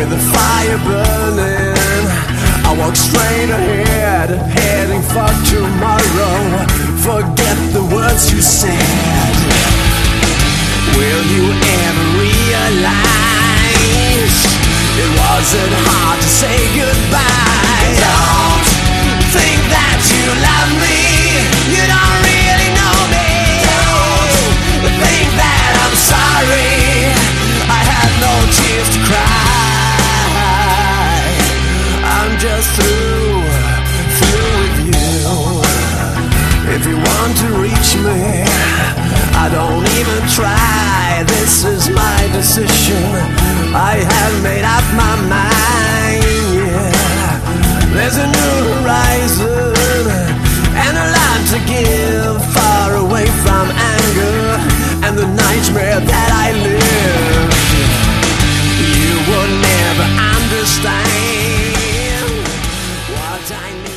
with the fire burning. I walk straight ahead, heading for tomorrow. Forget the words you said. Will you ever realize it wasn't hard to say goodbye? Don't think that you love me, you don't really know me. Don't think that I'm sorry, I had no tears to cry. I'm just through with you. If you want to reach me, I don't even try. This is my decision, I have made up my mind, yeah. There's a new horizon and a lot to give, far away from anger and the nightmare that I live. You will never understand what I need.